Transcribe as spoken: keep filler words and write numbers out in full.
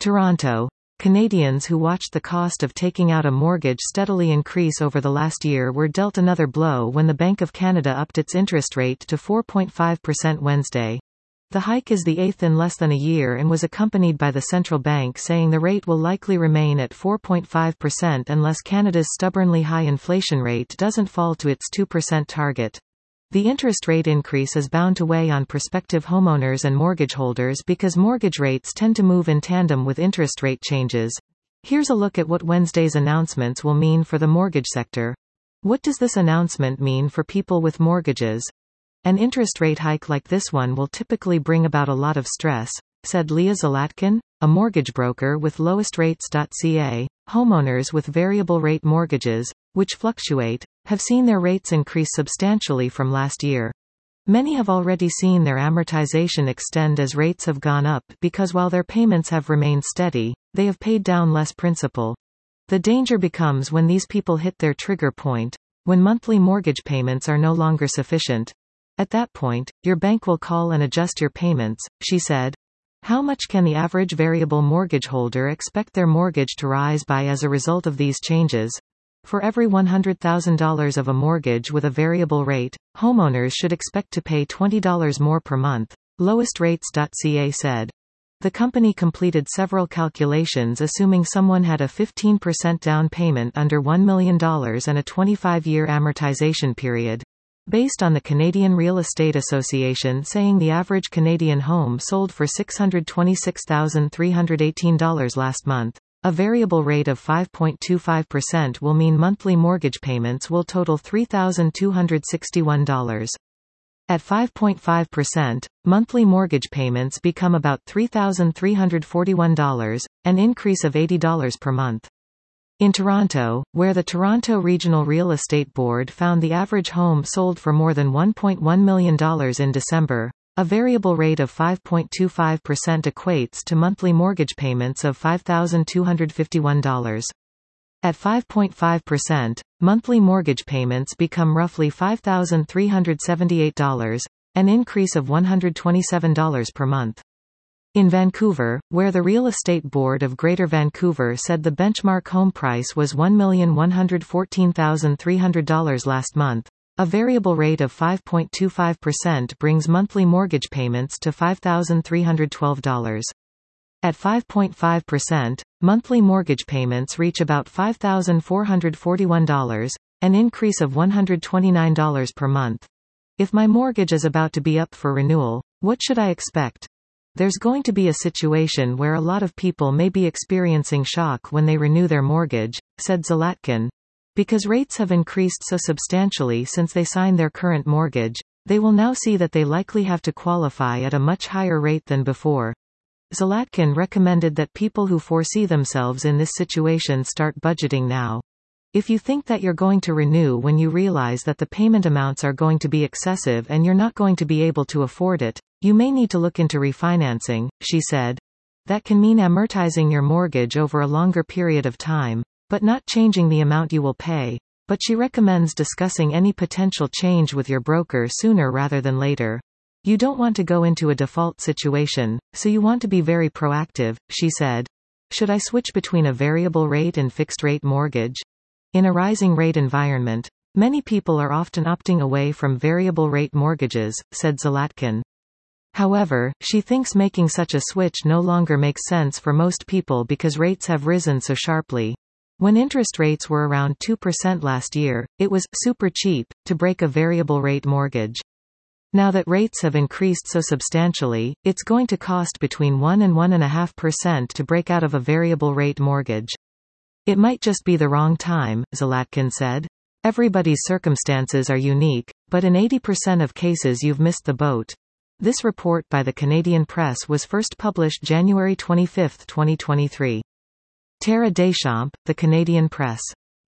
Toronto. Canadians who watched the cost of taking out a mortgage steadily increase over the last year were dealt another blow when the Bank of Canada upped its interest rate to four point five percent Wednesday. The hike is the eighth in less than a year and was accompanied by the central bank saying the rate will likely remain at four point five percent unless Canada's stubbornly high inflation rate doesn't fall to its two percent target. The interest rate increase is bound to weigh on prospective homeowners and mortgage holders because mortgage rates tend to move in tandem with interest rate changes. Here's a look at what Wednesday's announcements will mean for the mortgage sector. What does this announcement mean for people with mortgages? An interest rate hike like this one will typically bring about a lot of stress, said Leah Zlatkin, a mortgage broker with lowest rates dot c a. Homeowners with variable rate mortgages, which fluctuate, have seen their rates increase substantially from last year. Many have already seen their amortization extend as rates have gone up because while their payments have remained steady, they have paid down less principal. The danger becomes when these people hit their trigger point, when monthly mortgage payments are no longer sufficient. At that point, your bank will call and adjust your payments, she said. How much can the average variable mortgage holder expect their mortgage to rise by as a result of these changes? For every one hundred thousand dollars of a mortgage with a variable rate, homeowners should expect to pay twenty dollars more per month, lowest rates dot c a said. The company completed several calculations assuming someone had a fifteen percent down payment under one million dollars and a twenty-five year amortization period. Based on the Canadian Real Estate Association saying the average Canadian home sold for six hundred twenty-six thousand three hundred eighteen dollars last month, a variable rate of five point two five percent will mean monthly mortgage payments will total three thousand two hundred sixty-one dollars. At five point five percent, monthly mortgage payments become about three thousand three hundred forty-one dollars, an increase of eighty dollars per month. In Toronto, where the Toronto Regional Real Estate Board found the average home sold for more than one point one million dollars in December, a variable rate of five point two five percent equates to monthly mortgage payments of five thousand two hundred fifty-one dollars. At five point five percent, monthly mortgage payments become roughly five thousand three hundred seventy-eight dollars, an increase of one hundred twenty-seven dollars per month. In Vancouver, where the Real Estate Board of Greater Vancouver said the benchmark home price was one million one hundred fourteen thousand three hundred dollars last month, a variable rate of five point two five percent brings monthly mortgage payments to five thousand three hundred twelve dollars. At five point five percent, monthly mortgage payments reach about five thousand four hundred forty-one dollars, an increase of one hundred twenty-nine dollars per month. If my mortgage is about to be up for renewal, what should I expect? There's going to be a situation where a lot of people may be experiencing shock when they renew their mortgage, said Zlatkin. Because rates have increased so substantially since they signed their current mortgage, they will now see that they likely have to qualify at a much higher rate than before. Zlatkin recommended that people who foresee themselves in this situation start budgeting now. If you think that you're going to renew when you realize that the payment amounts are going to be excessive and you're not going to be able to afford it, you may need to look into refinancing, she said. That can mean amortizing your mortgage over a longer period of time, but not changing the amount you will pay. But she recommends discussing any potential change with your broker sooner rather than later. You don't want to go into a default situation, so you want to be very proactive, she said. Should I switch between a variable rate and fixed rate mortgage? In a rising rate environment, many people are often opting away from variable rate mortgages, said Zlatkin. However, she thinks making such a switch no longer makes sense for most people because rates have risen so sharply. When interest rates were around two percent last year, it was super cheap to break a variable rate mortgage. Now that rates have increased so substantially, it's going to cost between one and one point five percent to break out of a variable rate mortgage. It might just be the wrong time, Zlatkin said. Everybody's circumstances are unique, but in eighty percent of cases you've missed the boat. This report by the Canadian Press was first published January twenty-fifth, twenty twenty-three. Tara Deschamps, The Canadian Press.